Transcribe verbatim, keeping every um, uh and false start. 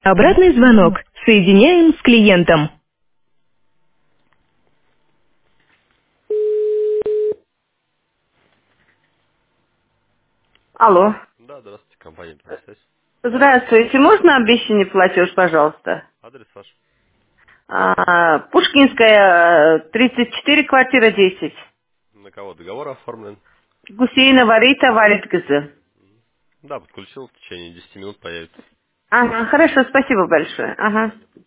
Обратный звонок. Соединяем с клиентом. Алло. Да, здравствуйте, компания «Первосвязь». Здравствуйте. Можно обещанный платеж, пожалуйста? Адрес ваш? А, Пушкинская, э, тридцать четыре, квартира десять. На кого договор оформлен? Гусейнова Рита валит кызы. Да, подключил, в течение десяти минут появится. Ага, хорошо, спасибо большое. Ага.